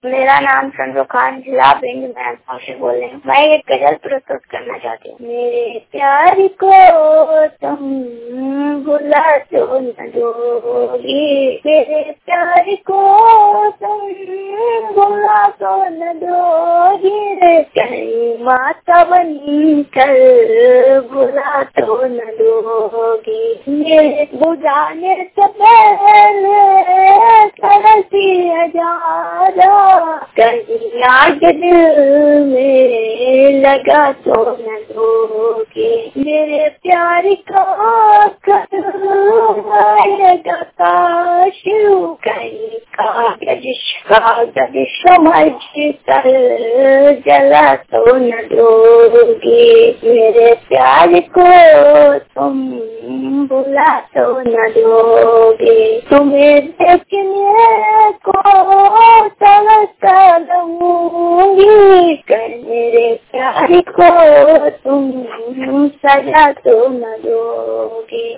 मेरा नाम संजू खान जिला भिंड मैं से बोल रही हूँ। मैं एक गजल प्रस्तुत करना चाहती हूँ। मेरे प्यार को तुम भुला तो न दोगी, मेरे प्यार को तुम भुला तो न दोगी, कहीं माता बन कर भुला तो न दोगी। मेरे बुझाने से पहले करती हजारा, कहीं आग दिल में लगा तो न दोगे। मेरे प्यार का कहीं कागज समझ कर जला तो न दोगे। मेरे प्यार को तुम भुला तो न दोगे। तुम्हें देखने को तरसता रहूंगी, कर मेरे प्यार को तुम सजा तो न दोगे।